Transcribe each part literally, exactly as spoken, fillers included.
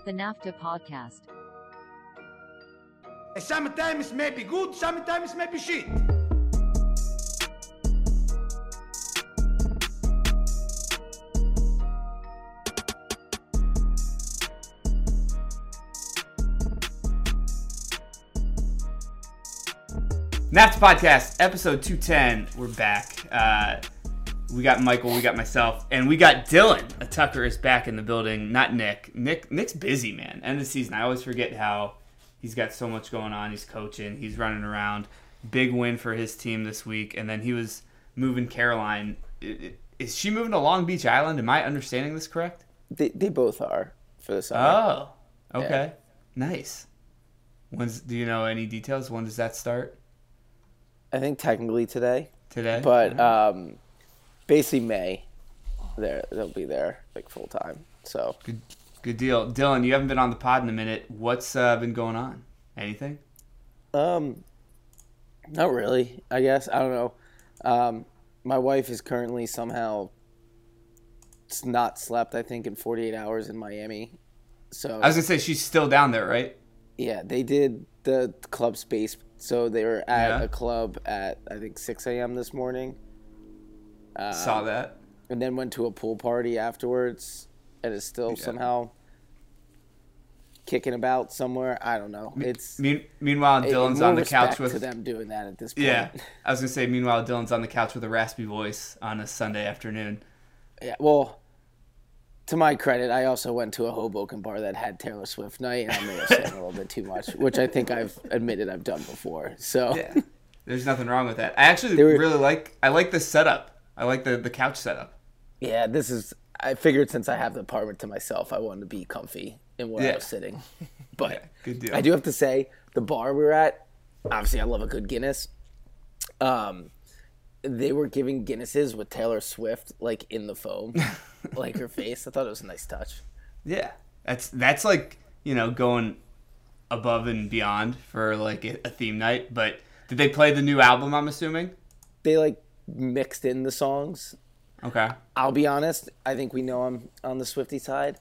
The NAFTA Podcast. Sometimes may be good, sometimes may be shit. NAFTA Podcast, episode two ten. We're back. Uh, we got Michael, we got myself, and we got Dylan. A Tucker is back in the building, not Nick. Nick Nick's busy, man. End of the season. I always forget how he's got so much going on. He's coaching, he's running around. Big win for his team this week, and then he was moving Caroline. Is she moving to Long Beach Island? Am I understanding this correct? They they both are for the summer. Oh, okay. Yeah. Nice. When's, do you know any details? When does that start? I think technically today. Today? But um, basically May, they're, they'll be there like full time. So Good good deal. Dylan, you haven't been on the pod in a minute. What's uh, been going on? Anything? um, not really. I guess I don't know. Um, my wife is currently somehow s- not slept. I think in forty-eight hours in Miami. So I was going to say, she's still down there, right? yeah, they did the club space. So they were at Yeah. a club at I think six a.m. this morning. Uh, Saw that. and then went to a pool party afterwards and is still Yeah. somehow kicking about somewhere. I don't know. It's Me- meanwhile, it- Dylan's more on the respect couch with... to them doing that at this point. Yeah. I was going to say, meanwhile, Dylan's on the couch with a raspy voice on a Sunday afternoon. Yeah, well, to my credit, I also went to a Hoboken bar that had Taylor Swift night, and I may have said a little bit too much, which I think I've admitted I've done before. So Yeah. There's nothing wrong with that. I actually They were- really like... I like the setup. I like the, the couch setup. yeah, this is. I figured since I have the apartment to myself, I wanted to be comfy in where Yeah. I was sitting. But Yeah, good deal. I do have to say, the bar we were at, obviously I love a good Guinness. Um, they were giving Guinnesses with Taylor Swift like in the foam, like her face. I thought it was a nice touch. Yeah. That's, that's like, you know, going above and beyond for like a, a theme night. But did they play the new album, I'm assuming? They like mixed in the songs. Okay. I'll be honest, I think we know I'm on the Swiftie side.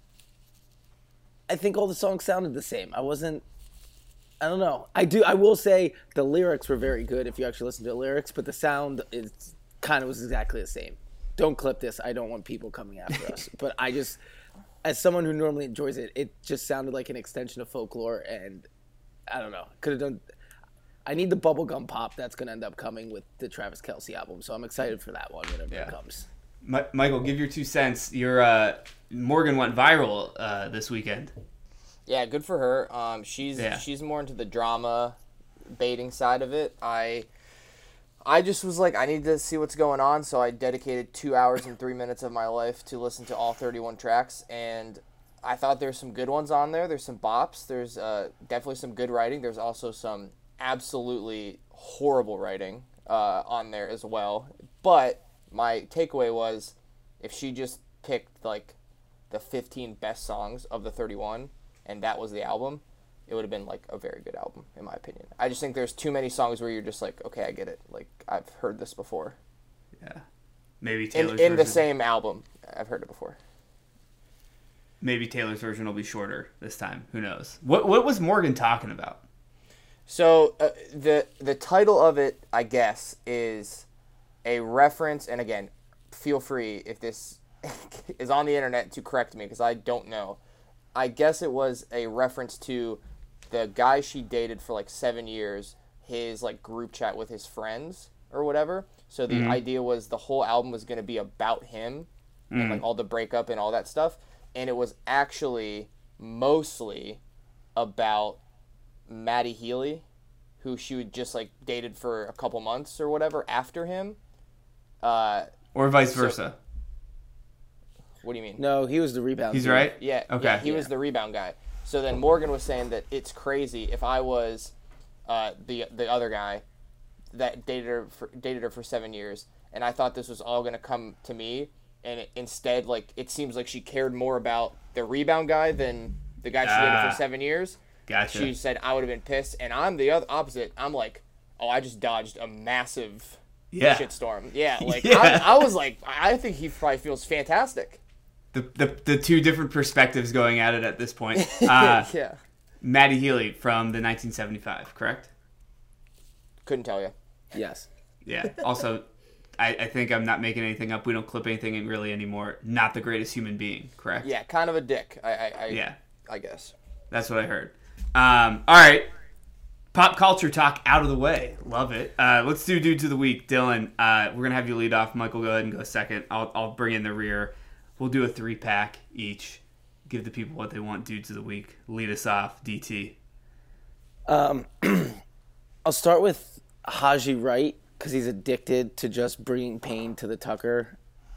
I think all the songs sounded the same. I wasn't, I don't know. I do, I will say the lyrics were very good if you actually listen to the lyrics, but the sound is kind of was exactly the same. Don't clip this. I don't want people coming after us. But I just, as someone who normally enjoys it, it just sounded like an extension of Folklore, and I don't know. Could have done, I need the bubblegum pop that's going to end up coming with the Travis Kelce album, so I'm excited for that one whenever Yeah. it comes. Mi- Michael, give your two cents. Your uh, Morgan went viral uh, this weekend. Yeah, good for her. Um, she's Yeah. she's more into the drama baiting side of it. I I just was like, I need to see what's going on, so I dedicated two hours and three minutes of my life to listen to all thirty-one tracks, and I thought there's some good ones on there. There's some bops. There's uh, definitely some good writing. There's also some absolutely horrible writing uh, on there as well. But my takeaway was, if she just picked like the fifteen best songs of the thirty-one, and that was the album, it would have been like a very good album, in my opinion. I just think there's too many songs where you're just like, okay, I get it. Like, I've heard this before. Yeah. Maybe In, Taylor's in the version- same album, I've heard it before. Maybe Taylor's version will be shorter this time. Who knows? What What was Morgan talking about? So uh, the the title of it, I guess, is a reference, and again, feel free if this is on the internet to correct me, because I don't know. I guess it was a reference to the guy she dated for like seven years, his like group chat with his friends or whatever. So the Mm-hmm. idea was the whole album was going to be about him Mm-hmm. and like all the breakup and all that stuff. And it was actually mostly about Maddie Healy, who she would just like dated for a couple months or whatever after him. Uh, Or vice So- versa? what do you mean? No, he was the rebound. He's dude. right? Yeah, Okay. yeah, he was the rebound guy. So then Morgan was saying that it's crazy if I was uh, the the other guy that dated her for, dated her for seven years, and I thought this was all gonna come to me, and it, instead, like, it seems like she cared more about the rebound guy than the guy she dated Ah. for seven years. Gotcha. She said I would have been pissed, and I'm the other opposite. I'm like, oh, I just dodged a massive Yeah. shitstorm. Yeah, like Yeah. I, I was like, I think he probably feels fantastic. the, the the two different perspectives going at it at this point. Uh, yeah. Matty Healy from the nineteen seventy-five, correct? Couldn't tell you. Yes. Yeah. Also, I, I think I'm not making anything up. We don't clip anything in really anymore. Not the greatest human being, correct? Yeah, kind of a dick. I, I, I Yeah. I guess. That's what I heard. Um, all right. Pop culture talk out of the way. Love it. Uh, let's do dudes of the week. Dylan, uh, we're going to have you lead off. Michael, go ahead and go second. I'll, I'll bring in the rear. We'll do a three-pack each. Give the people what they want. Dudes of the week. Lead us off. D T. Um, I'll start with Haji Wright because he's addicted to just bringing pain to the Tucker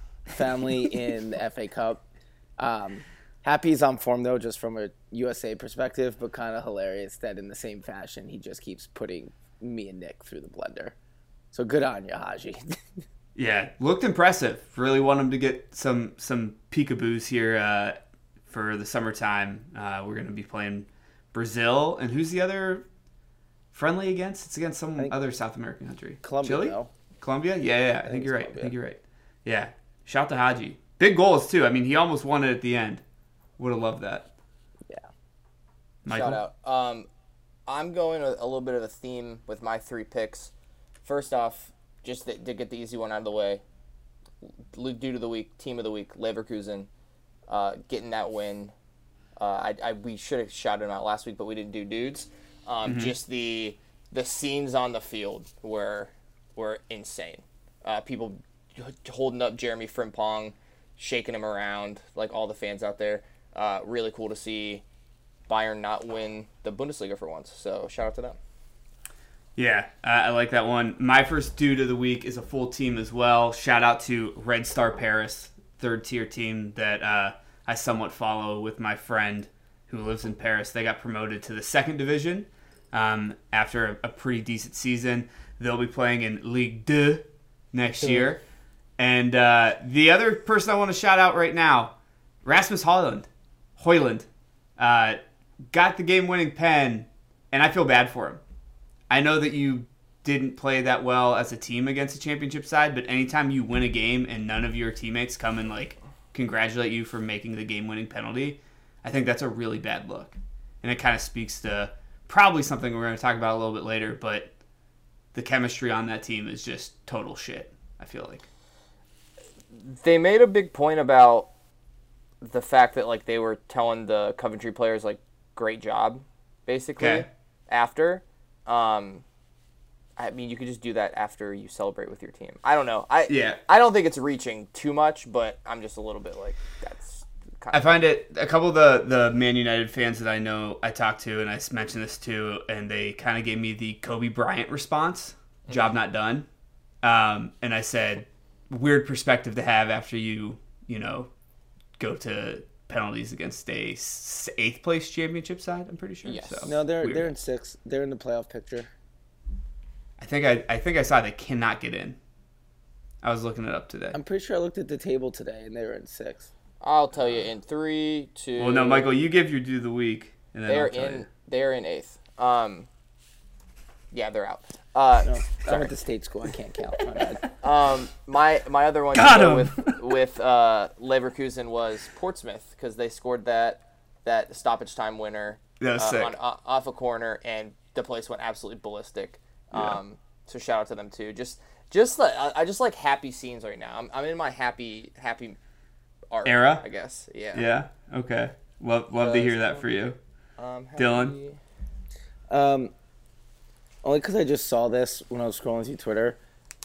family in the F A Cup. Um, happy he's on form, though, just from a U S A perspective, but kind of hilarious that in the same fashion he just keeps putting me and Nick through the blender. So good on you, Haji. Yeah, looked impressive. Really want him to get some some peekaboos here uh, for the summertime. Uh, we're going to be playing Brazil, and who's the other friendly against? It's against some other South American country. Colombia, Chile? though. Colombia? Yeah, yeah. I, I think, think you're it's right. I Colombia. think you're right. Yeah. Shout to Haji. Big goals too. I mean, he almost won it at the end. Would have loved that. Yeah. Michael? Shout out. Um, I'm going a, a little bit of a theme with my three picks. First off, just to, to get the easy one out of the way, dude of the week, team of the week, Leverkusen, uh, getting that win. Uh, I, I we should have shouted him out last week, but we didn't do dudes. Um, Mm-hmm. Just the the scenes on the field were were insane. Uh, people holding up Jeremy Frimpong, shaking him around, like all the fans out there. Uh, really cool to see Bayern not win the Bundesliga for once. So shout out to them. Yeah, uh, I like that one. My first dude of the week is a full team as well. Shout out to Red Star Paris, third tier team that uh, I somewhat follow with my friend who lives in Paris. They got promoted to the second division um, after a, a pretty decent season. They'll be playing in Ligue two next year. And uh, the other person I want to shout out right now, Rasmus Højlund. Højlund uh, got the game-winning pen, and I feel bad for him. I know that you didn't play that well as a team against a championship side, but anytime you win a game and none of your teammates come and like congratulate you for making the game-winning penalty, I think that's a really bad look. And it kind of speaks to probably something we're going to talk about a little bit later, but the chemistry on that team is just total shit, I feel like. They made a big point about the fact that like they were telling the Coventry players like great job basically Okay. after. Um, I mean, you could just do that after you celebrate with your team. I don't know. I Yeah. I don't think it's reaching too much, but I'm just a little bit like that's kind I of. find it, a couple of the, the Man United fans that I know I talked to, and I mentioned this too, and they kind of gave me the Kobe Bryant response, job not done. Um, and I said, weird perspective to have after you, you know, go to penalties against a s- eighth place championship side, I'm pretty sure. Yes. So, No, they're weird. they're in six. They're in the playoff picture. I think I, I think I saw they cannot get in. I was looking it up today. I'm pretty sure I looked at the table today and they were in six. I'll tell you in three, two. Well, no, Michael, you give your due of the week, and then They're I'll tell in. you. They're in eighth. Um. Yeah, they're out. Uh, No, I sorry. went to state school. I can't count. My bad. Um, my my other one Got to go him. with with uh, Leverkusen was Portsmouth because they scored that that stoppage time winner That was uh, sick. on, uh, off a corner, and the place went absolutely ballistic. Um, so shout out to them too. Just just like I, I just like happy scenes right now. I'm I'm in my happy happy arc Era? I guess. Yeah. Yeah. Okay. Love love to hear that for you. Um, Dylan? happy- Um, only because I just saw this when I was scrolling through Twitter.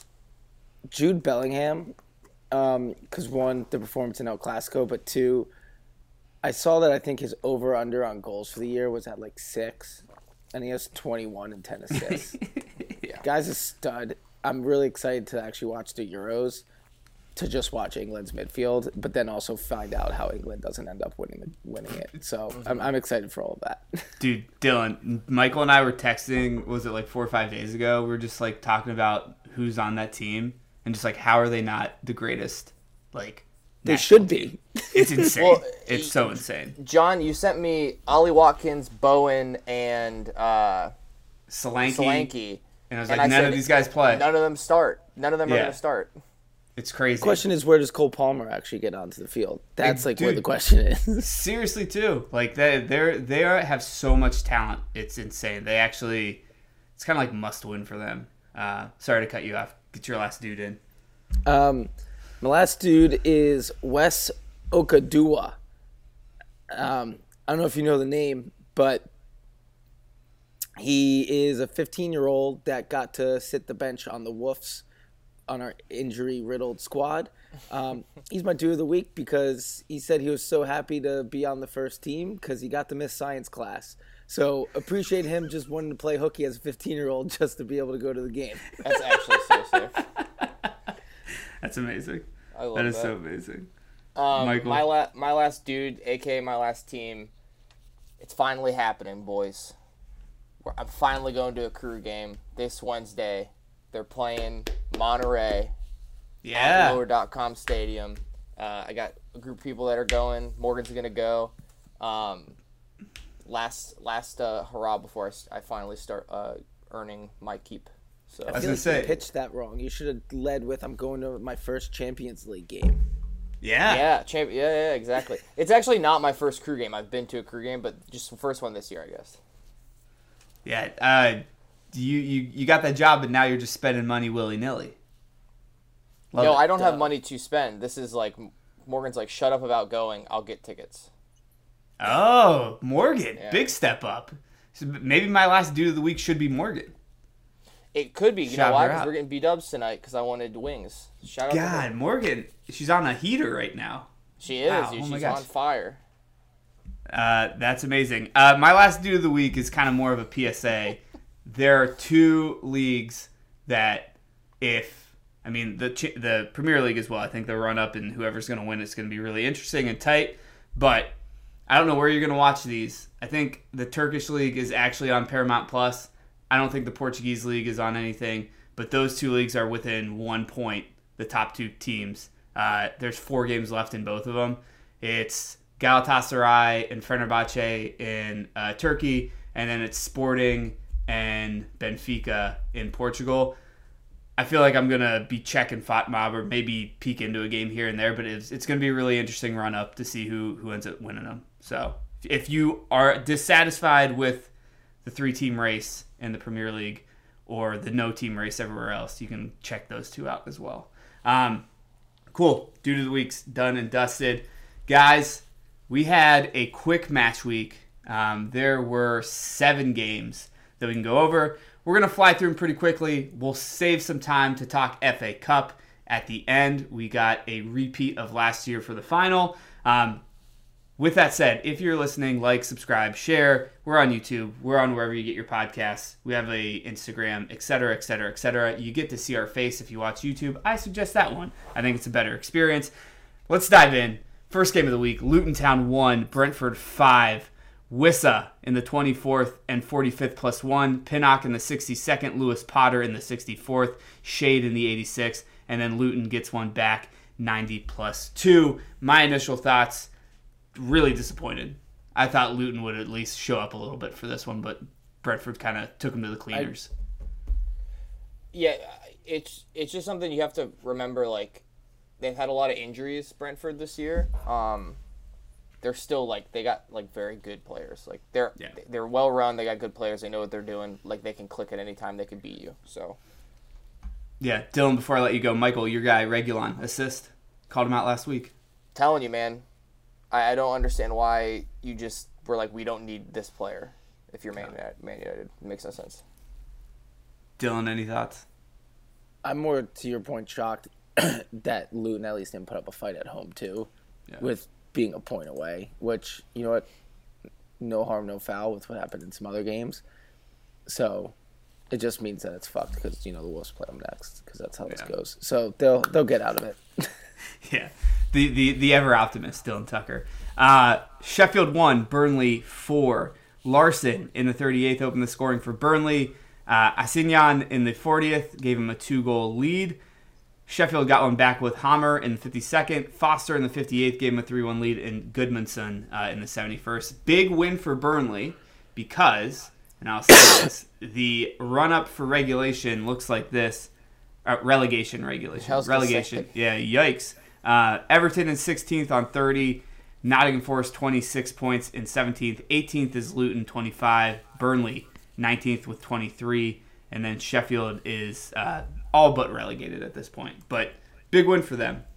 Jude Bellingham, because one, the performance in El Clasico, but two, I saw that I think his over-under on goals for the year was at like six, and he has twenty-one and ten assists. Yeah. Guy's a stud. I'm really excited to actually watch the Euros, to just watch England's midfield, but then also find out how England doesn't end up winning winning it. So I'm, I'm excited for all of that. Dude, Dylan, Michael and I were texting, was it like four or five days ago? We were just like talking about who's on that team and just like how are they not the greatest? Like They national should team? be. It's insane. Well, it's so insane. John, you sent me Ollie Watkins, Bowen, and uh, Solanke, Solanke. and I was And like, I none said, of these guys play. None of them start. None of them are Yeah. going to start. It's crazy. The question is, where does Cole Palmer actually get onto the field? That's Hey, like where dude. the question is. Seriously, too. Like they they're they are, have so much talent. It's insane. They actually, it's kind of like must win for them. Uh, sorry to cut you off. Get your last dude in. Um, my last dude is Wes Okadua. Um, I don't know if you know the name, but he is a fifteen-year-old that got to sit the bench on the Wolves on our injury-riddled squad. Um, he's my dude of the week because he said he was so happy to be on the first team because he got to miss science class. So appreciate him just wanting to play hooky as a fifteen-year-old just to be able to go to the game. That's actually so sick. That's amazing. I love That is that. so amazing. Um, Michael? My, la- my last dude, a k a my last team, it's finally happening, boys. We're, I'm finally going to a crew game this Wednesday. They're playing Monterey at Yeah. lower dot com Stadium. Uh, I got a group of people that are going. Morgan's going to go. Um, last last uh, hurrah before I, s- I finally start uh, earning my keep. So I I was feel gonna like say- you pitched that wrong. You should have led with, I'm going to my first Champions League game. Yeah. yeah, champ- yeah, yeah, exactly. It's actually not my first crew game. I've been to a crew game, but just the first one this year, I guess. Yeah. Uh, you, you, you got that job, but now you're just spending money willy-nilly. Love Yo, it. I don't have Duh. money to spend. This is like Morgan's like, shut up about going. I'll get tickets. Oh, Morgan. Yeah. Big step up. So maybe my last dude of the week should be Morgan. It could be. You Shout know why? her Because out. we're getting B-dubs tonight because I wanted wings. Shout out to her. God, Morgan. She's on a heater right now. She is. Wow, dude. oh my She's gosh. on fire. Uh, that's amazing. Uh, my last dude of the week is kind of more of a P S A. There are two leagues that, if I mean the Ch- the Premier League as well, I think the run up and whoever's going to win is going to be really interesting and tight. But I don't know where you're going to watch these. I think the Turkish league is actually on Paramount Plus. I don't think the Portuguese league is on anything. But those two leagues are within one point. The top two teams. Uh, there's four games left in both of them. It's Galatasaray and Fenerbahce in uh, Turkey, and then it's Sporting and Benfica in Portugal. I feel like I'm going to be checking FotMob or maybe peek into a game here and there, but it's, it's going to be a really interesting run-up to see who, who ends up winning them. So if you are dissatisfied with the three-team race in the Premier League or the no-team race everywhere else, you can check those two out as well. Um, cool. Dude of the Week's done and dusted. Guys, we had a quick match week. Um, there were seven games that we can go over. We're going to fly through them pretty quickly. We'll save some time to talk F A Cup at the end. We got a repeat of last year for the final. Um, with that said, if you're listening, like, subscribe, share. We're on YouTube. We're on wherever you get your podcasts. We have a Instagram, et cetera, et cetera, et cetera. You get to see our face if you watch YouTube. I suggest that one. I think it's a better experience. Let's dive in. First game of the week, Luton Town one, Brentford five. Wissa in the twenty-fourth and forty-fifth plus one. Pinnock in the sixty-second. Lewis Potter in the sixty-fourth. Shade in the eighty-sixth. And then Luton gets one back, ninety plus two. My initial thoughts, really disappointed. I thought Luton would at least show up a little bit for this one, but Brentford kind of took them to the cleaners. Yeah, it's it's just something you have to remember. Like, they've had a lot of injuries, Brentford, this year. Um, they're still like they got like very good players. Like they're Yeah. they're well run. They got good players. They know what they're doing. Like they can click at any time. They can beat you. So Yeah, Dylan, before I let you go, Michael, your guy, Regulon, assist. Called him out last week. telling you, man, I, I don't understand why you just were like, we don't need this player. If you're Man, United- Man United, it makes no sense. Dylan, any thoughts? I'm more, to your point, shocked that Luton at least didn't put up a fight at home, too, Yeah. with being a point away, which, you know what, no harm, no foul with what happened in some other games. So it just means that it's fucked because, you know, the Wolves play them next because that's how this Yeah. goes. So they'll they'll get out of it. Yeah, the the, the ever optimist, Dylan Tucker. Uh, Sheffield one, Burnley four. Larson in the thirty-eighth opened the scoring for Burnley. Uh, Asignan in the fortieth gave him a two-goal lead. Sheffield got one back with Hammer in the fifty-second. Foster in the fifty-eighth gave him a three one lead, and Goodmanson uh, in the seventy-first. Big win for Burnley because, and I'll say this, the run-up for regulation looks like this. uh, relegation regulation. I was gonna Relegation. say. Yeah, yikes. Uh, Everton is sixteenth on thirty. Nottingham Forest twenty-six points in seventeenth. eighteenth is Luton twenty-five. Burnley nineteenth with twenty-three. And then Sheffield is uh, all but relegated at this point. But big win for them.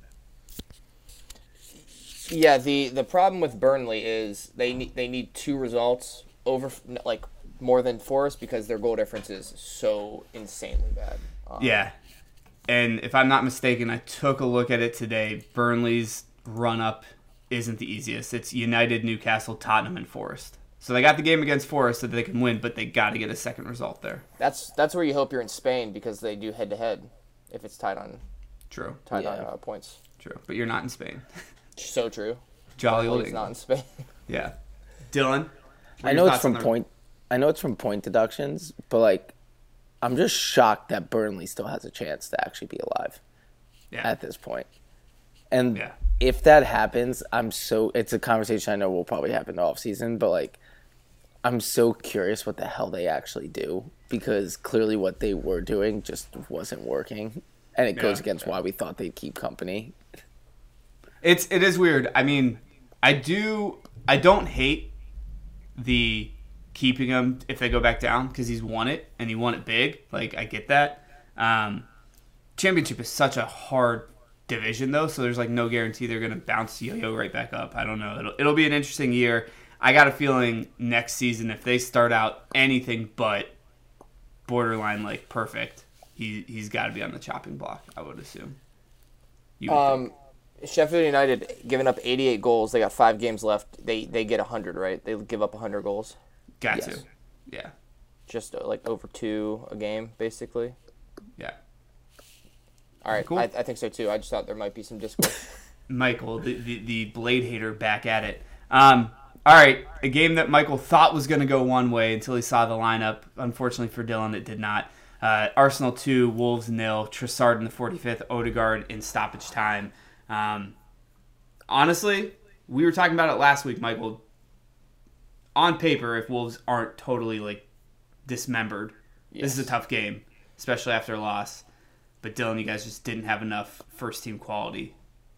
Yeah, the, the problem with Burnley is they need they need two results over like more than Forest because their goal difference is so insanely bad. Um, Yeah. And if I'm not mistaken, I took a look at it today. Burnley's run-up isn't the easiest. It's United, Newcastle, Tottenham, and Forest. So they got the game against Forest so that they can win, but they got to get a second result there. That's that's where you hope you're in Spain because they do head to head if it's tied on True. tied on Yeah. uh, points. True. But you're not in Spain. So true. Jolly old It's not England. in Spain. Yeah. Dylan? what are I your know it's thoughts from on the- point. I know it's from point deductions, but like, I'm just shocked that Burnley still has a chance to actually be alive Yeah. at this point. And Yeah. if that happens, I'm so. It's a conversation I know will probably happen off season, but like, I'm so curious what the hell they actually do because clearly what they were doing just wasn't working, and it goes Yeah. against why we thought they'd keep company. It's it is weird. I mean, I do I don't hate the keeping him if they go back down because he's won it and he won it big. Like I get that. Um, championship is such a hard division though, so there's like no guarantee they're gonna bounce yo-yo right back up. I don't know. It'll it'll be an interesting year. I got a feeling next season if they start out anything but borderline like perfect, he he's got to be on the chopping block. I would assume. You would think. Um, Sheffield United giving up eighty-eight goals. They got five games left. They they get one hundred, right? They give up one hundred goals. Got yes. to. Yeah. Just uh, like over two a game, basically. Yeah. All right, Cool. I, I think so too. I just thought there might be some discourse. Michael, the, the, the blade hater, back at it. Um, all right, a game that Michael thought was going to go one way until he saw the lineup. Unfortunately for Dylan, it did not. Uh, Arsenal two, Wolves nil. Trossard in the forty-fifth, Odegaard in stoppage time. Um, honestly, we were talking about it last week, Michael. On paper, if Wolves aren't totally like dismembered, this is a Yes. tough game, especially after a loss. But Dylan, you guys just didn't have enough first team quality.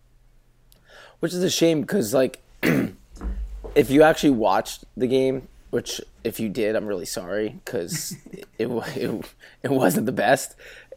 Which is a shame because, like, if you actually watched the game, which if you did, I'm really sorry because it, wa- it it wasn't the best.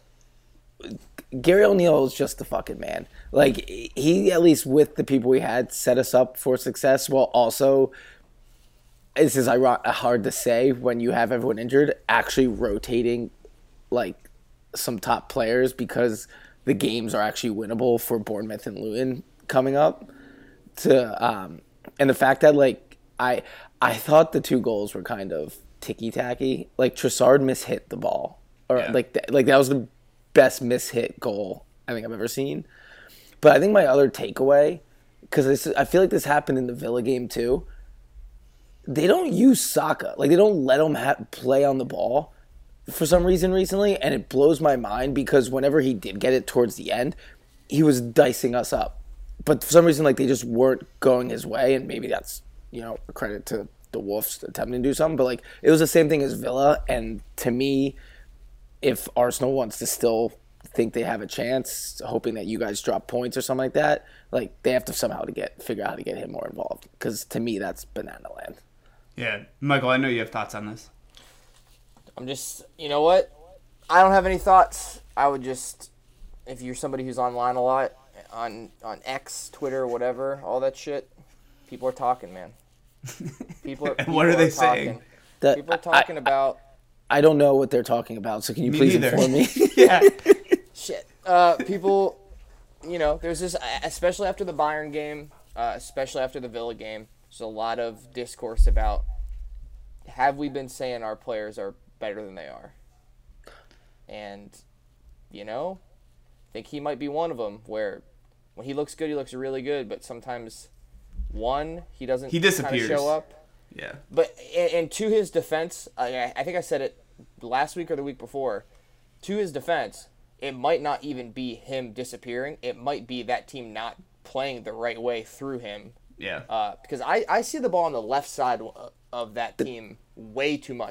Gary O'Neill is just the fucking man. Like, he, at least with the people we had, set us up for success while also, this is ironic, hard to say when you have everyone injured, actually rotating, like, some top players because the games are actually winnable for Bournemouth and Luton coming up. To um, and the fact that like I I thought the two goals were kind of ticky tacky. Like Trossard mishit the ball, or Yeah. like th- like that was the best mishit goal I think I've ever seen. But I think my other takeaway, because this I feel like this happened in the Villa game too. They don't use Saka. Like they don't let him ha- play on the ball for some reason recently, and it blows my mind because whenever he did get it towards the end, he was dicing us up. But for some reason, like they just weren't going his way, and maybe that's, you know, a credit to the Wolves attempting to do something. But like it was the same thing as Villa, and to me, if Arsenal wants to still think they have a chance, hoping that you guys drop points or something like that, like they have to somehow to get figure out how to get him more involved. Because to me, that's banana land. Yeah, Michael, I know you have thoughts on this. I'm just, you know what? I don't have any thoughts. I would just, if you're somebody who's online a lot, on on X, Twitter, whatever, all that shit, people are talking, man. People are. And People what are they talking. saying? That People are talking I, about I don't know what they're talking about, so can you Me please neither. inform me? Yeah. shit. Uh, people, you know, there's this, especially after the Bayern game, uh, especially after the Villa game. There's a lot of discourse about have we been saying our players are better than they are, and you know, I think he might be one of them where. When he looks good, he looks really good, but sometimes, one, he doesn't He kinda disappears. show up. Yeah. But and, and to his defense, I, I think I said it last week or the week before. To his defense, it might not even be him disappearing. It might be that team not playing the right way through him. Yeah. Uh, because I, I see the ball on the left side of that team way too much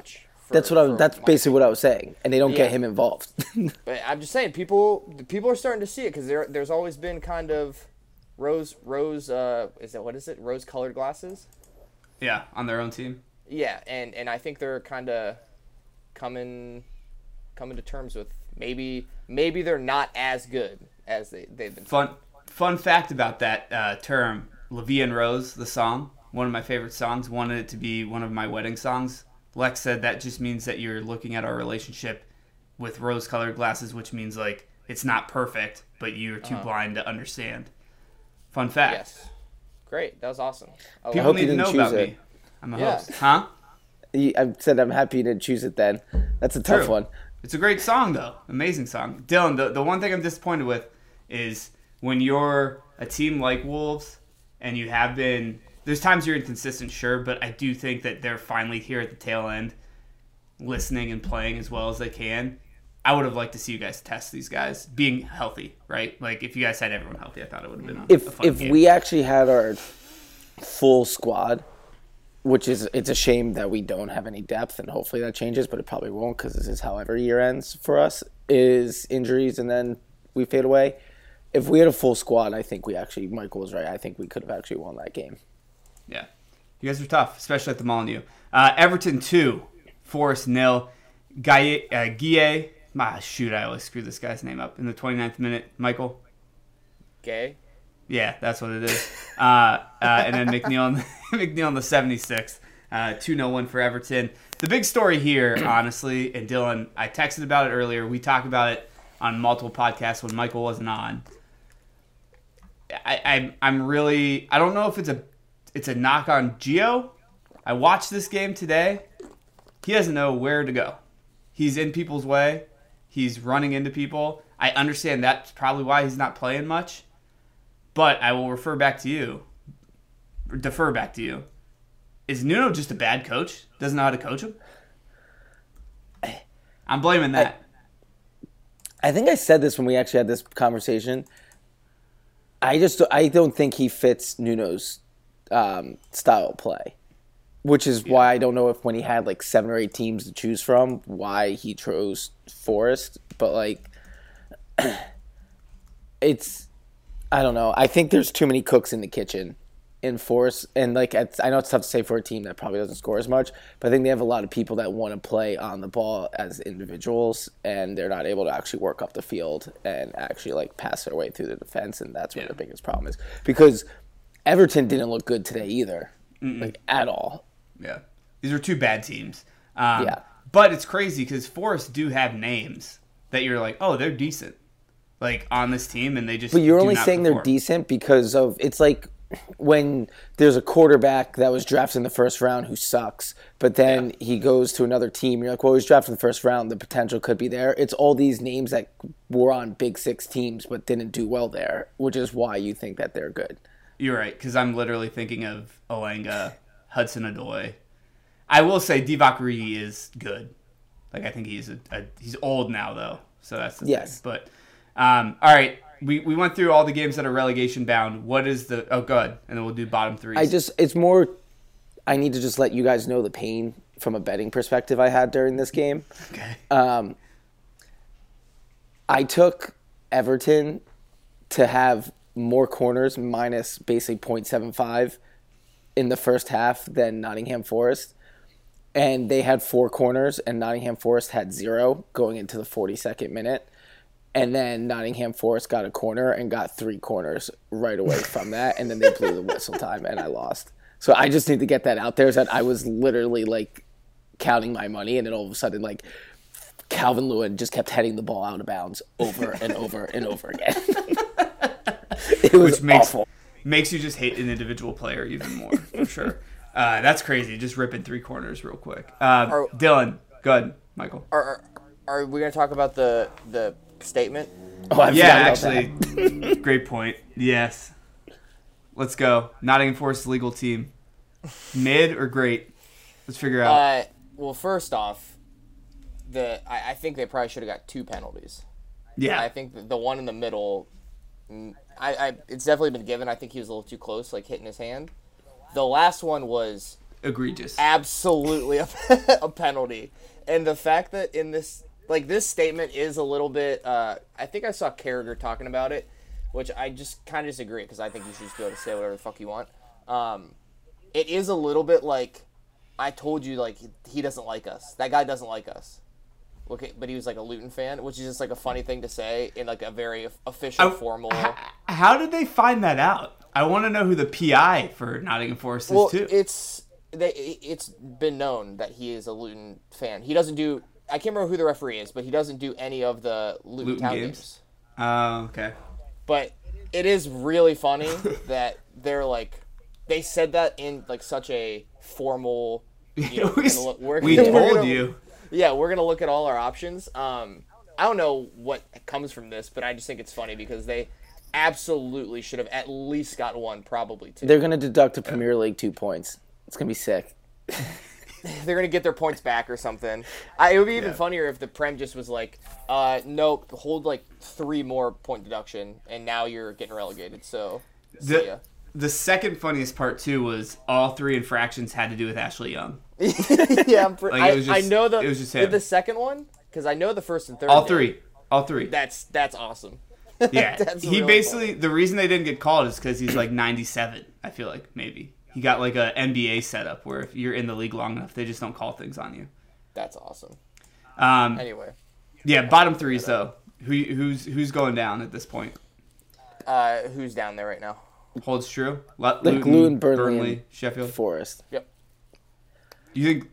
For, That's what I. for That's my basically what opinion. I was saying, and they don't Yeah. get him involved. But I'm just saying, people people are starting to see it because there there's always been kind of rose rose uh is that what is it rose colored glasses? Yeah, on their own team. Yeah, and and I think they're kind of coming coming to terms with maybe maybe they're not as good as they they've been. Fun fun fact about that uh, term, La Vie en Rose, the song, one of my favorite songs, wanted it to be one of my wedding songs. Lex said that just means that you're looking at our relationship with rose-colored glasses, which means like it's not perfect, but you're too Uh-huh. blind to understand. Fun fact. Yes, great, that was awesome. I People love hope you need to didn't know about choose it. me. I'm a Yeah. host. Huh? You- I said I'm happy to choose it. Then that's a tough True. one. It's a great song, though. Amazing song. Dylan, the, the one thing I'm disappointed with is when you're a team like Wolves and you have been... There's times you're inconsistent, sure, but I do think that they're finally here at the tail end, listening and playing as well as they can. I would have liked to see you guys test these guys being healthy, right? Like, if you guys had everyone healthy, I thought it would have been a, a If fun if game. we actually had our full squad, which is it's a shame that we don't have any depth, and hopefully that changes, but it probably won't because this is how every year ends for us, is injuries and then we fade away. If we had a full squad, I think we actually, Michael was right, I think we could have actually won that game. Yeah. You guys are tough, especially at the Molyneux. Uh, Everton two, Forest nil. Guille, uh, Guille, ah, shoot, I always screw this guy's name up. In the twenty-ninth minute, Michael? Gay. Yeah, that's what it is. Uh, uh, and then McNeil, in the, McNeil in the seventy-sixth. Uh, two nil win for Everton. The big story here, honestly, and Dylan, I texted about it earlier. We talked about it on multiple podcasts when Michael wasn't on. I, I, I'm really, I don't know if it's a It's a knock on Gio. I watched this game today. He doesn't know where to go. He's in people's way. He's running into people. I understand that's probably why he's not playing much. But I will refer back to you. Defer back to you. Is Nuno just a bad coach? Doesn't know how to coach him? I'm blaming that. I think I said this when we actually had this conversation. I just I don't think he fits Nuno's um, style of play, which is why I don't know if when he had like seven or eight teams to choose from, why he chose Forest. But like, it's I don't know. I think there's too many cooks in the kitchen in Forest, and like it's, I know it's tough to say for a team that probably doesn't score as much, but I think they have a lot of people that want to play on the ball as individuals, and they're not able to actually work up the field and actually like pass their way through the defense, and that's what Yeah. the biggest problem is. Because Everton didn't look good today either, Mm-mm. like at all. Yeah. These are two bad teams. Um, Yeah. But it's crazy because Forest do have names that you're like, oh, they're decent, like on this team, and they just. But you're do only not saying perform. they're decent because of it's like when there's a quarterback that was drafted in the first round who sucks, but then Yeah. he goes to another team. You're like, well, he's drafted in the first round. The potential could be there. It's all these names that were on Big Six teams but didn't do well there, which is why you think that they're good. You're right, because I'm literally thinking of Olanga, Hudson Odoi. I will say Divock Origi is good. Like I think he's a, a he's old now though, so that's the Yes. thing. But um, all right, we we went through all the games that are relegation bound. What is the oh good, and then we'll do bottom three. I just it's more. I need to just let you guys know the pain from a betting perspective I had during this game. okay. Um, I took Everton to have more corners minus basically point seven five in the first half than Nottingham Forest. And they had four corners, and Nottingham Forest had zero going into the forty-second minute. And then Nottingham Forest got a corner and got three corners right away from that. And then they blew the whistle time, and I lost. So I just need to get that out there, is that I was literally, like, counting my money, and then all of a sudden, like, Calvin Lewin just kept heading the ball out of bounds over and over and over again. It was Which makes awful. makes you just hate an individual player even more for sure. Uh, that's crazy. Just ripping three corners real quick. Uh, Are- Dylan, go ahead, Michael. Are, are, are we going to talk about the the statement? Oh, I Yeah, forgot about that. actually, great point. Yes. Let's go. Nottingham Forest legal team. Mid or great? Let's figure out. Uh, well, first off, the I, I think they probably should have got two penalties. yeah. I think that the one in the middle, mm, I, I it's definitely been given. I think he was a little too close, like hitting his hand. The last one was egregious. Absolutely a, a penalty. And the fact that in this, like, this statement is a little bit, uh, I think I saw Carragher talking about it, which I just kind of disagree because I think you should just be able to say whatever the fuck you want. Um, it is a little bit like, I told you, like, he, he doesn't like us. That guy doesn't like us. Okay, but he was like a Luton fan, which is just like a funny thing to say in like a very official, I- formal. H- how did they find that out? I want to know who the P I for Nottingham Forest is Well, too. it's they, it's been known that he is a Luton fan. He doesn't do. I can't remember who the referee is, but he doesn't do any of the Luton, Luton Town games? games. Oh, okay. But it is really funny that they're like they said that in like such a formal. You know, we we're gonna look- we're we gonna- we're told gonna- you. Yeah, we're gonna look at all our options. Um, I don't know what comes from this, but I just think it's funny because they absolutely should have at least got one, probably two. They're gonna deduct a Premier League two points. It's gonna be sick. They're gonna get their points back or something. I, it would be even Yeah. funnier if the Prem just was like, uh, nope, hold like three more point deduction, and now you're getting relegated. So, see ya. The, the second funniest part too was all three infractions had to do with Ashley Young. yeah, I'm pre- Like, I, it was just- I know the it was just did him. the second one because I know the first and third. All did. three. All three. That's that's awesome. Yeah, That's he really basically the reason they didn't get called is because he's like ninety-seven. I feel like maybe he got like a N B A setup where if you're in the league long enough, they just don't call things on you. That's awesome. Um, Anyway, yeah, bottom threes though. Who who's who's going down at this point? uh, who's down there right now? Holds true. Le- Like Luton, Luton, Burnley, and Sheffield. Forest. Yep. You think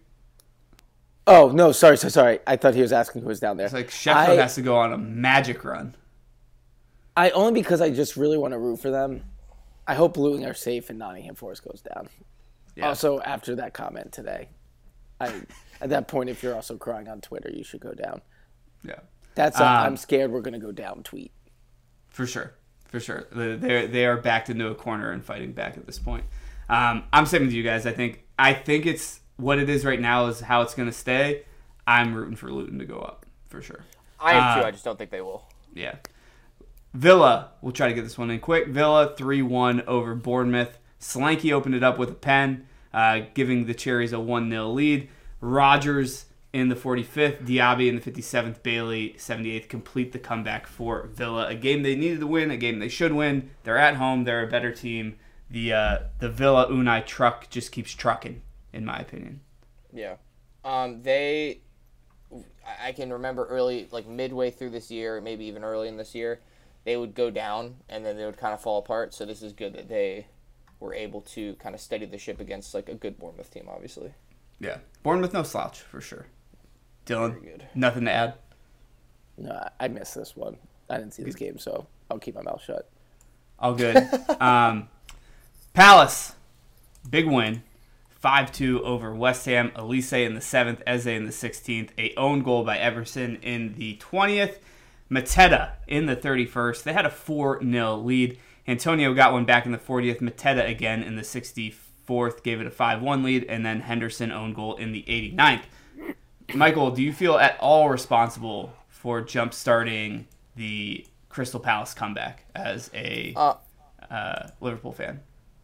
Oh no, sorry, so sorry. I thought he was asking who was down there. it's like Sheffield I, has to go on a magic run? I only because I just really want to root for them. I hope Luton are safe and Nottingham Forest goes down. Yeah. Also, after that comment today, I at that point, if you're also crying on Twitter, you should go down. Yeah. That's a, Um, I'm scared we're gonna go down tweet. For sure, for sure. They they are backed into a corner and fighting back at this point. Um, I'm same with you guys. I think I think it's what it is right now is how it's going to stay. I'm rooting for Luton to go up for sure. I am Uh, too. I just don't think they will. Yeah. Villa, we'll try to get this one in quick. Villa three one over Bournemouth. Solanke opened it up with a pen, uh, giving the Cherries a one nil lead. Rogers in the forty-fifth, Diaby in the fifty-seventh, Bailey seventy-eighth complete the comeback for Villa. A game they needed to win, a game they should win. They're at home, they're a better team. The uh, the Villa Unai truck just keeps trucking, in my opinion. Yeah. Um, they, I I can remember early, like midway through this year, maybe even early in this year, they would go down and then they would kind of fall apart. So this is good that they were able to kind of steady the ship against like a good Bournemouth team, obviously. Yeah. Bournemouth, no slouch, for sure. Dylan, Very good. nothing to add? No, I- I missed this one. I didn't see this game, so I'll keep my mouth shut. All good. um, Palace, big win. five two over West Ham. Elise in the seventh, Eze in the sixteenth. A own goal by Everson in the twentieth. Mateta in the thirty-first. They had a four nil lead. Antonio got one back in the fortieth. Mateta again in the sixty-fourth gave it a five one lead. And then Henderson own goal in the eighty-ninth. Michael, do you feel at all responsible for jump-starting the Crystal Palace comeback as a Uh, uh, Liverpool fan?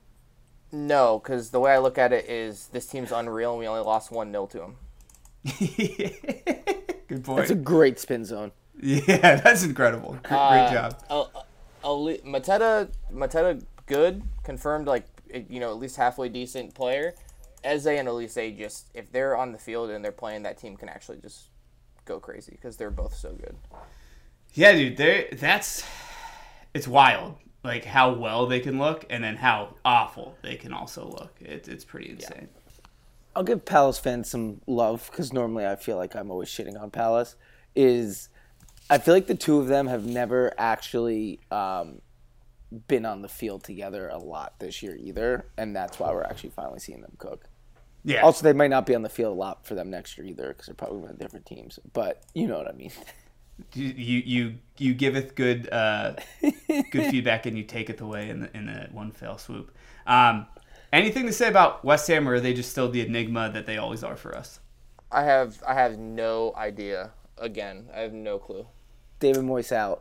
No, because the way I look at it is this team's unreal and we only lost one nil to them. Good point. That's a great spin zone. Yeah, that's incredible. Great, great Uh, job. Uh, Ali- Mateta, Mateta, good, confirmed, like, you know, at least halfway decent player. Eze and Elise, just, if they're on the field and they're playing, that team can actually just go crazy because they're both so good. Yeah, dude, they that's it's wild. Like how well they can look, and then how awful they can also look. It, it's pretty insane. I'll give Palace fans some love because normally I feel like I'm always shitting on Palace. Is I feel like the two of them have never actually um, been on the field together a lot this year either, and that's why we're actually finally seeing them cook. Yeah. Also, they might not be on the field a lot for them next year either because they're probably on different teams. But you know what I mean. you you you, you giveth good uh, good feedback, and you taketh away in the, in the one fell swoop. Um, anything to say about West Ham, or are they just still the enigma that they always are for us? I have I have no idea. Again, I have no clue. David Moyes out.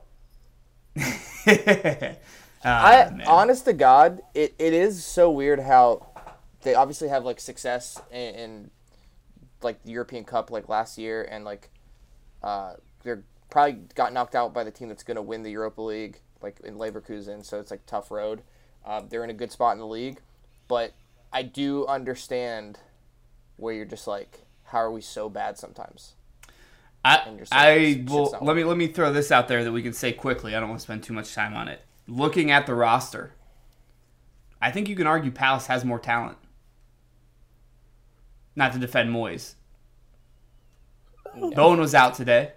Ah, I man. honest to God, it, it is so weird how they obviously have like success in, in like the European Cup like last year, and like uh, they're probably got knocked out by the team that's going to win the Europa League, like in Leverkusen. So it's like tough road. Um, they're in a good spot in the league, but I do understand where you're just like, how are we so bad sometimes? I, And you're I saying it's- will it's not let me let me throw this out there that we can say quickly. I don't want to spend too much time on it. Looking at the roster, I think you can argue Palace has more talent. Not to defend Moyes. Bowen was out today.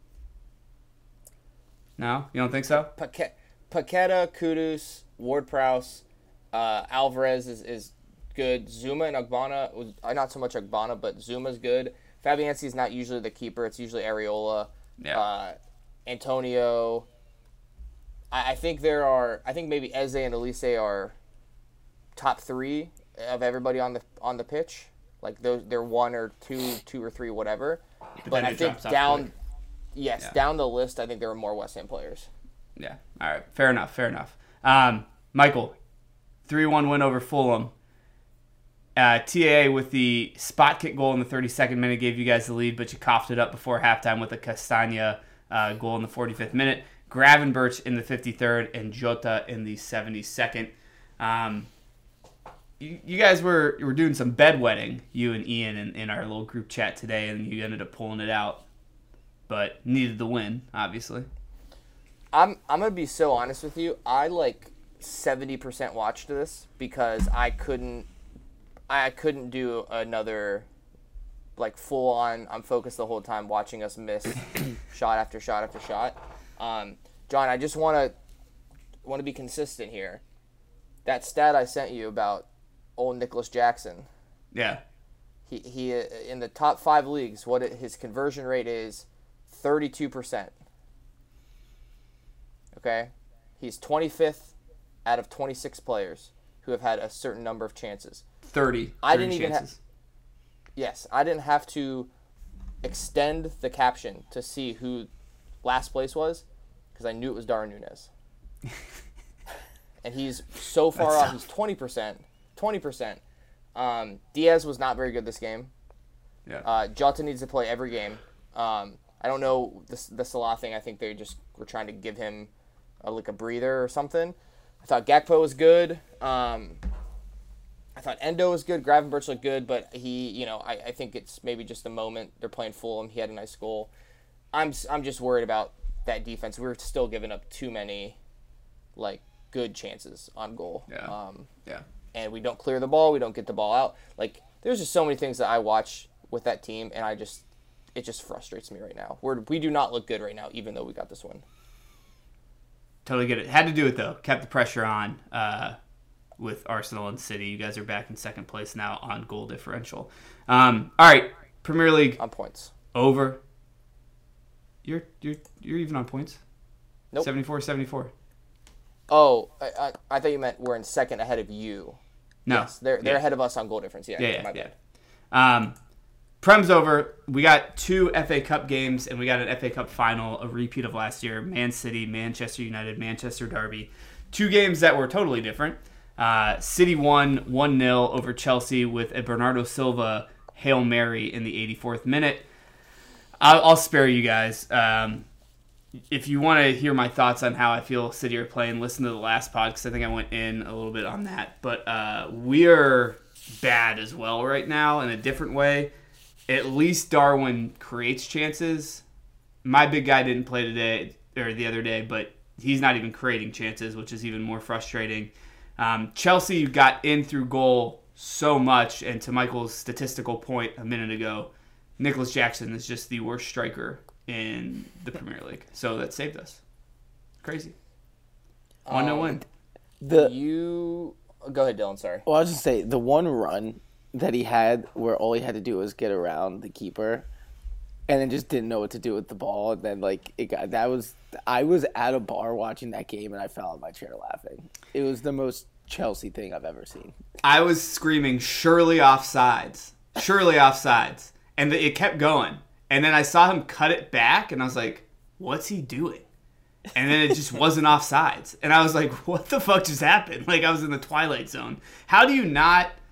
No, you don't think so? Paqueta, Paqueta, Kudus, Ward-Prowse, uh, Alvarez is, is good. Zuma and Ogbonna, was uh, not so much Ogbonna, but Zuma's good. Fabianski's not usually the keeper. It's usually Areola. Yeah. Uh, Antonio. I, I think there are. I think maybe Eze and Elise are top three of everybody on the on the pitch. Like those, they're one or two, two or three, whatever. But, then I it think drops off down, quick. yes, Yeah. down the list, I think there are more West Ham players. Yeah. All right. Fair enough. Fair enough. Um, Michael, three one win over Fulham. Uh, T A A with the spot kick goal in the thirty-second minute gave you guys the lead, but you coughed it up before halftime with a Castagna uh, goal in the forty-fifth minute. Gravenberch in the fifty-third and Jota in the seventy-second. Um, you, you guys were you were doing some bedwetting, you and Ian, in, in our little group chat today, and you ended up pulling it out, but needed the win, obviously. I'm I'm gonna be so honest with you. I like seventy percent watched this because I couldn't I couldn't do another like full on. I'm focused the whole time watching us miss shot after shot after shot. Um, John, I just want to want to be consistent here. That stat I sent you about old Nicholas Jackson. Yeah. He he in the top five leagues. What it, his conversion rate is thirty-two percent. Okay, he's twenty-fifth out of twenty-six players who have had a certain number of chances. thirty. I didn't even have. chances. Yes, I didn't have to extend the caption to see who last place was because I knew it was Darwin Núñez. And he's so far That's off. He's twenty percent. twenty percent. Um, Diaz was not very good this game. Yeah. Uh, Jota needs to play every game. Um, I don't know the, the Salah thing. I think they just were trying to give him a, like a breather or something. I thought Gakpo was good. Um, I thought Endo was good. Gravenberch looked good, but he, you know, I, I think it's maybe just a moment. They're playing Fulham. He had a nice goal. I'm I'm just worried about that defense. We're still giving up too many, like, good chances on goal. Yeah. Um, Yeah. and we don't clear the ball. We don't get the ball out. Like, there's just so many things that I watch with that team, and I just, it just frustrates me right now. We're, we do not look good right now, even though we got this win. Totally get it. Had to do it, though. Kept the pressure on uh, with Arsenal and City. You guys are back in second place now on goal differential. Um, all right. Premier League On points. over. You're you're you're even on points? Nope. seventy-four seventy-four. Oh, I, I, I thought you meant we're in second ahead of you. No. Yes, they're they're Yeah. ahead of us on goal difference. Yeah, Yeah, yeah, yeah, my yeah. bad. Um, Prem's over. We got two F A Cup games, and we got an F A Cup final, a repeat of last year. Man City, Manchester United, Manchester Derby. Two games that were totally different. Uh, City won one nil over Chelsea with a Bernardo Silva Hail Mary in the eighty-fourth minute. I'll, I'll spare you guys. Um, if you want to hear my thoughts on how I feel City are playing, listen to the last pod because I think I went in a little bit on that. But uh, we're bad as well right now in a different way. At least Darwin creates chances. My big guy didn't play today or the other day, but he's not even creating chances, which is even more frustrating. Um, Chelsea got in through goal so much, and to Michael's statistical point a minute ago, Nicholas Jackson is just the worst striker in the Premier League. So that saved us. Crazy. one nil Um, win. The You go ahead, Dylan. Sorry. well, I was just say the one run that he had where all he had to do was get around the keeper, and then just didn't know what to do with the ball. And then like it got that was I was at a bar watching that game and I fell out of my chair laughing. It was the most Chelsea thing I've ever seen. I was screaming, surely offsides. Surely offsides. And it kept going. And then I saw him cut it back, and I was like, what's he doing? And then it just wasn't offsides. And I was like, what the fuck just happened? Like, I was in the Twilight Zone. How do you not...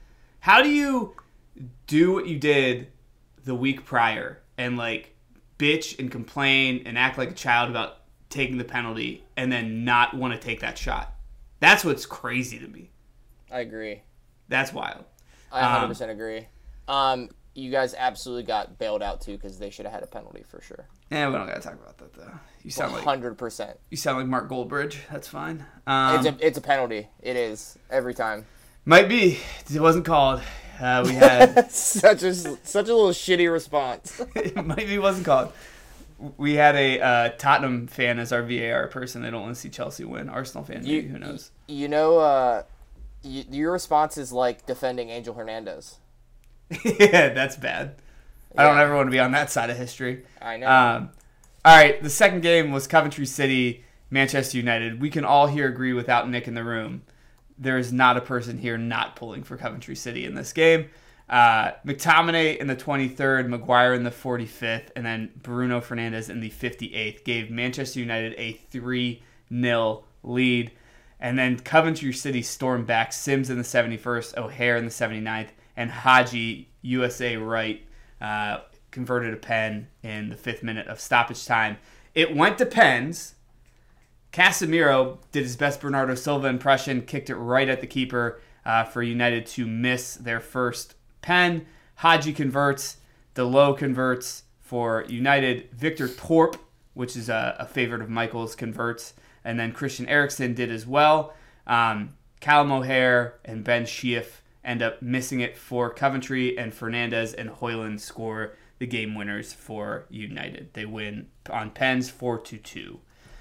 How do you do what you did the week prior and like bitch and complain and act like a child about taking the penalty and then not want to take that shot? That's what's crazy to me. I agree. That's wild. I one hundred percent um, agree. Um, you guys absolutely got bailed out too because they should have had a penalty for sure. Yeah, we don't gotta talk about that though. You sound one hundred percent. like you sound like Mark Goldbridge. That's fine. Um, it's a it's a penalty. It is every time. Might be. It wasn't called. Uh, we had such a such a little shitty response. It might be wasn't called. We had a uh, Tottenham fan as our V A R person. They don't want to see Chelsea win. Arsenal fan, maybe. You, Who knows? You know, uh, you, your response is like defending Angel Hernandez. Yeah, that's bad. Yeah. I don't ever want to be on that side of history. I know. Um, all right, the second game was Coventry City, Manchester United. We can all here agree without Nick in the room. There is not a person here not pulling for Coventry City in this game. Uh, McTominay in the twenty-third, Maguire in the forty-fifth, and then Bruno Fernandes in the fifty-eighth gave Manchester United a three nil lead. And then Coventry City stormed back. Sims in the seventy-first, O'Hare in the seventy-ninth, and Haji, U S A right, uh, converted a pen in the fifth minute of stoppage time. It went to pens. Casemiro did his best Bernardo Silva impression, kicked it right at the keeper uh, for United to miss their first pen. Haji converts. Delo converts for United. Victor Torp, which is a, a favorite of Michael's, converts. And then Christian Eriksen did as well. Um, Callum O'Hare and Ben Schiff end up missing it for Coventry, and Fernandez and Højlund score the game winners for United. They win on pens four to two.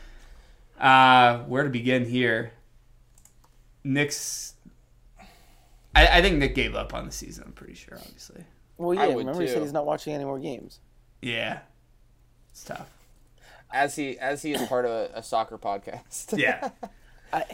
Uh, where to begin here? Nick's... I, I think Nick gave up on the season, I'm pretty sure, obviously. Well, I yeah, would remember he too. said he's not watching any more games. Yeah. It's tough. As he as he is part of a, a soccer podcast. Yeah. I.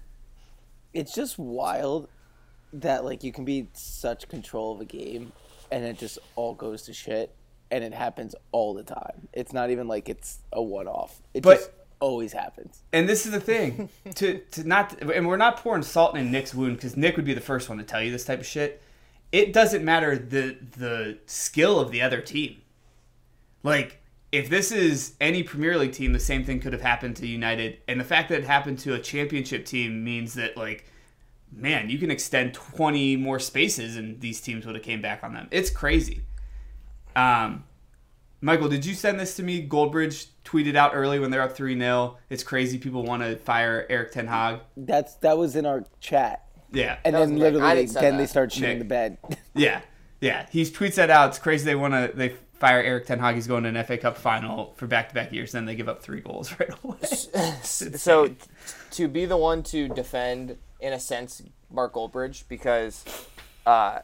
It's just wild that like you can be in such control of a game and it just all goes to shit, and it happens all the time. It's not even like it's a one-off. It But- just always happens. And this is the thing, to to not, and we're not pouring salt in Nick's wound because Nick would be the first one to tell you this type of shit. It doesn't matter the the skill of the other team. Like, if this is any Premier League team, the same thing could have happened to United, and the fact that it happened to a championship team means that, like, man, you can extend twenty more spaces, and these teams would have came back on them. It's crazy. Um. Michael, did you send this to me? Goldbridge tweeted out early when they're up three nil. It's crazy people want to fire Eric Ten Hag. That's that was in our chat. Yeah. And That was then Nick. I literally didn't say then that. they start shitting Nick. the bed. Yeah. Yeah. He tweets that out. It's crazy they want to they fire Eric Ten Hag. He's going to an F A Cup final for back-to-back years. Then they give up three goals right away. So, to be the one to defend, in a sense, Mark Goldbridge, because uh,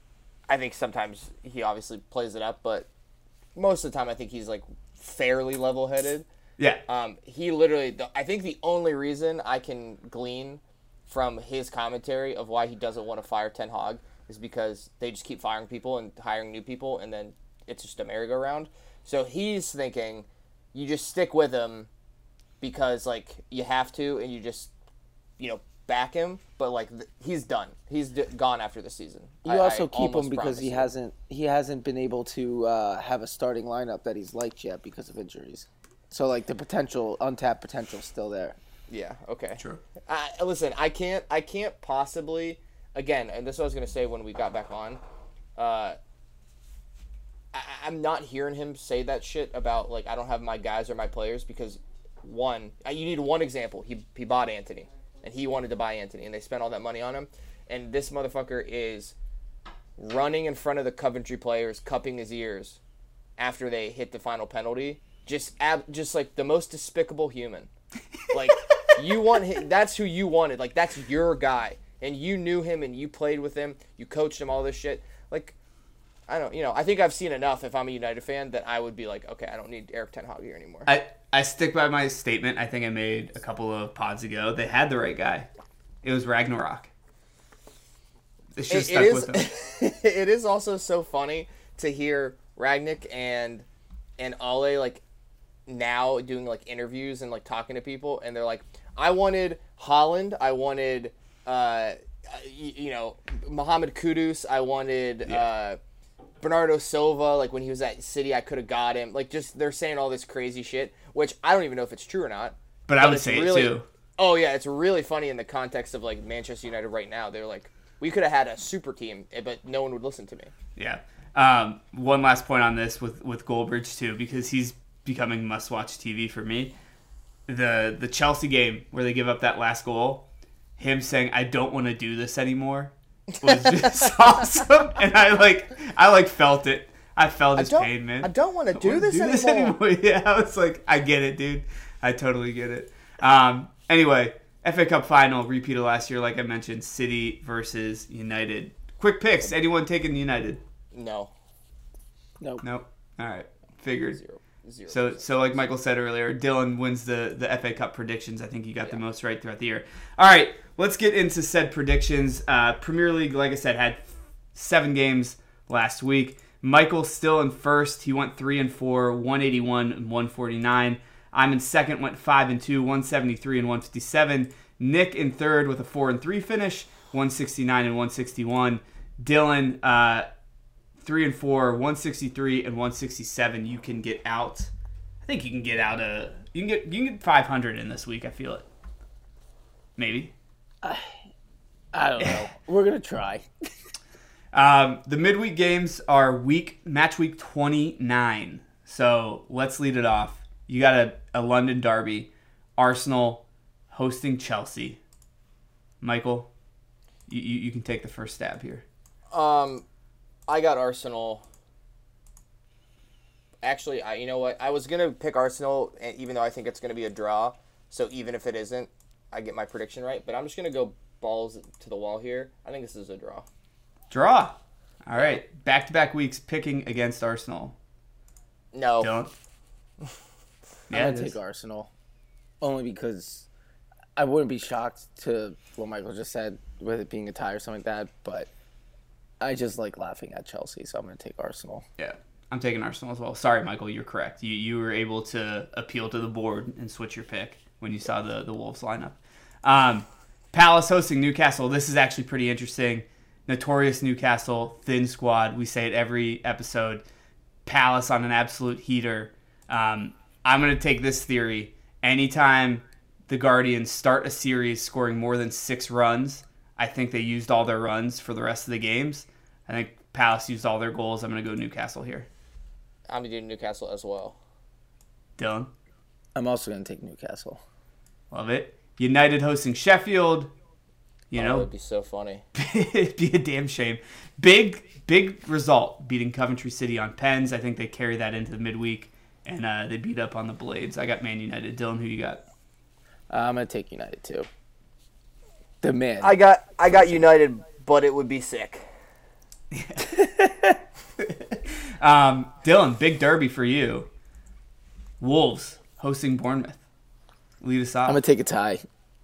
I think sometimes he obviously plays it up, but most of the time I think he's like fairly level-headed. Yeah. Um, he literally, the, I think the only reason I can glean from his commentary of why he doesn't want to fire Ten Hag is because they just keep firing people and hiring new people, and then it's just a merry-go-round. So he's thinking you just stick with him because, like, you have to, and you just, you know, back him. But, like, th- he's done. He's d- gone after the season. You I- also I keep him almost because promise he you. hasn't he hasn't been able to uh, have a starting lineup that he's liked yet because of injuries. So like the potential, untapped potential, is still there. Yeah. Okay. True. I, listen, I can't. I can't possibly. Again, and this is what I was gonna say when we got back on. Uh, I, I'm not hearing him say that shit about like I don't have my guys or my players because one, uh, you need one example. He he bought Anthony, and he wanted to buy Anthony, and they spent all that money on him, and this motherfucker is running in front of the Coventry players, cupping his ears after they hit the final penalty. Just ab- just like the most despicable human. Like you want him, that's who you wanted. Like that's your guy, and you knew him and you played with him, you coached him, all this shit. Like I don't, you know, I think I've seen enough if I'm a United fan that I would be like, okay, I don't need Eric Ten Hag here anymore. I, I stick by my statement I think I made a couple of pods ago. They had the right guy. It was Ragnarok. They should have It- it stuck is- with him. It is also so funny to hear Ragnick and and Ale like now doing like interviews and like talking to people, and they're like, I wanted Holland, I wanted uh, you, you know, Mohamed Kudus. I wanted yeah. uh, Bernardo Silva. Like when he was at City, I could have got him. Like just they're saying all this crazy shit, which I don't even know if it's true or not. But, but I would say really, it too. Oh yeah, it's really funny in the context of like Manchester United right now. They're like, we could have had a super team, but no one would listen to me. Yeah. Um, one last point on this with with Goldbridge too, because he's becoming must-watch T V for me. The the Chelsea game where they give up that last goal, him saying I don't want to do this anymore was just awesome, and I like I like felt it. I felt his pain, man. I don't want to do, this, do anymore. this anymore. Yeah, I was like, I get it, dude. I totally get it. Um, anyway, F A Cup final, repeat of last year, like I mentioned, City versus United. Quick picks. Anyone taking United? No. Nope. Nope. All right. Figured. Zero. Zero. So, so like Michael said earlier, Dylan wins the, the F A Cup predictions. I think you got yeah. the most right throughout the year. All right, let's get into said predictions. Uh, Premier League, like I said, had seven games last week. Michael still in first. He went three and four, one eighty-one and one forty-nine. I'm in second, went five and two, one seventy-three and one fifty-seven. Nick in third with a four and three finish, one sixty-nine and one sixty-one. Dylan, uh, three and four, one sixty-three and one sixty-seven. You can get out. I think you can get out a. You can get you can get five hundred in this week. I feel it. Maybe. I, I don't know. We're gonna try. Um, the midweek games are week match week twenty-nine. So let's lead it off. You got a, a London derby, Arsenal hosting Chelsea. Michael, you, you, you can take the first stab here. Um, I got Arsenal. Actually, I you know what? I was gonna pick Arsenal, even though I think it's gonna be a draw. So even if it isn't, I get my prediction right. But I'm just gonna go balls to the wall here. I think this is a draw. Draw. All right. Back-to-back weeks picking against Arsenal. No. Don't. Yeah, I'm gonna take Arsenal, only because I wouldn't be shocked to what Michael just said with it being a tie or something like that. But I just like laughing at Chelsea, so I'm gonna take Arsenal. Yeah, I'm taking Arsenal as well. Sorry, Michael, you're correct. You you were able to appeal to the board and switch your pick when you saw the the Wolves lineup. Um, Palace hosting Newcastle. This is actually pretty interesting. Notorious Newcastle, thin squad. We say it every episode. Palace on an absolute heater. Um, I'm going to take this theory. Anytime the Guardians start a series scoring more than six runs, I think they used all their runs for the rest of the games. I think Palace used all their goals. I'm going to go Newcastle here. I'm going to do Newcastle as well. Dylan? I'm also going to take Newcastle. Love it. United hosting Sheffield. You oh, know, it would be so funny. It'd be a damn shame. Big, big result beating Coventry City on pens. I think they carry that into the midweek, and uh, they beat up on the Blades. I got Man United. Dylan, who you got? Uh, I'm gonna take United too. The man. I got, I got United, but it would be sick. um, Dylan, big derby for you. Wolves hosting Bournemouth. Lead us off. I'm gonna take a tie.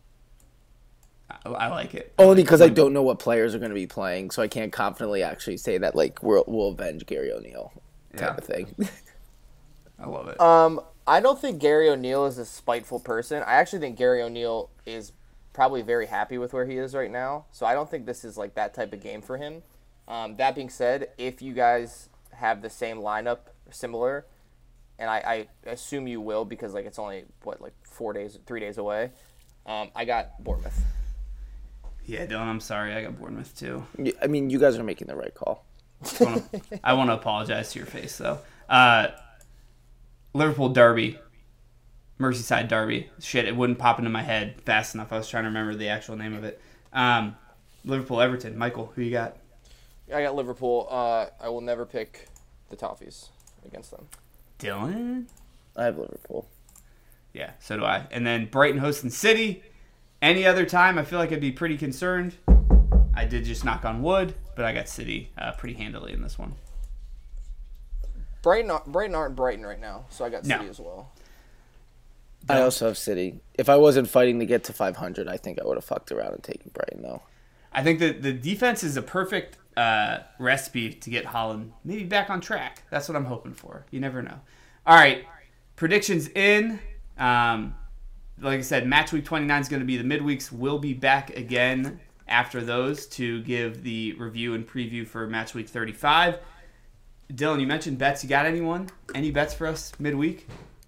I like it. Only because I don't know what players are going to be playing, so I can't confidently actually say that like we'll, we'll avenge Gary O'Neill type yeah. of thing. I love it. Um, I don't think Gary O'Neill is a spiteful person. I actually think Gary O'Neill is probably very happy with where he is right now. So I don't think this is like that type of game for him. Um, that being said, if you guys have the same lineup, similar, and I, I assume you will because like it's only what like four days, three days away. Um, I got Bournemouth. Yeah, Dylan, I'm sorry. I got Bournemouth, too. I mean, you guys are making the right call. I want to apologize to your face, though. Uh, Liverpool Derby. Merseyside Derby. Shit, it wouldn't pop into my head fast enough. I was trying to remember the actual name of it. Um, Liverpool Everton. Michael, who you got? I got Liverpool. Uh, I will never pick the Toffees against them. Dylan? I have Liverpool. Yeah, so do I. And then Brighton hosting City. Any other time, I feel like I'd be pretty concerned. I did just knock on wood, but I got City uh, pretty handily in this one. Brighton, Brighton aren't Brighton right now, so I got City no. as well. I also have City. If I wasn't fighting to get to five hundred, I think I would have fucked around and taken Brighton, though. I think that the defense is a perfect uh, recipe to get Haaland maybe back on track. That's what I'm hoping for. You never know. All right, predictions in. Um, like I said, match week twenty-nine is going to be the midweeks. We'll be back again after those to give the review and preview for match week thirty-five. Dylan, you mentioned bets. You got anyone? Any bets for us midweek?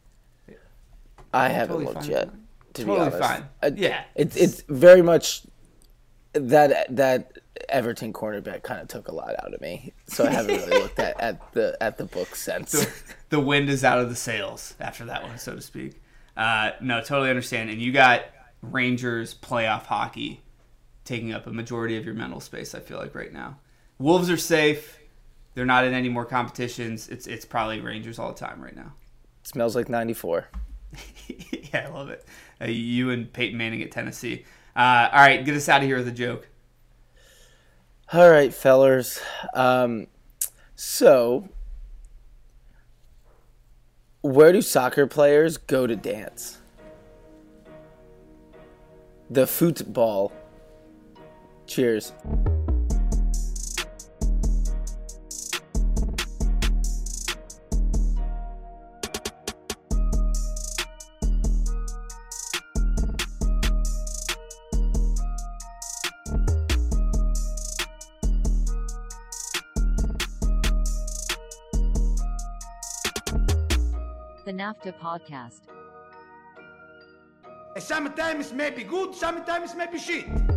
I haven't Totally looked fine. yet. To Totally be honest. fine. I- Yeah. It's it's very much that that Everton cornerback kind of took a lot out of me, so I haven't really looked at, at the at the book since. The, the wind is out of the sails after that one, so to speak. Uh, no, totally understand. And you got Rangers playoff hockey taking up a majority of your mental space, I feel like, right now. Wolves are safe. They're not in any more competitions. It's it's probably Rangers all the time right now. Smells like ninety-four. Yeah, I love it. Uh, you and Peyton Manning at Tennessee. Uh, all right, get us out of here with a joke. All right, fellers. Um, so, where do soccer players go to dance? The football. Cheers. The NAFTA Podcast. Sometimes maybe good, sometimes maybe shit.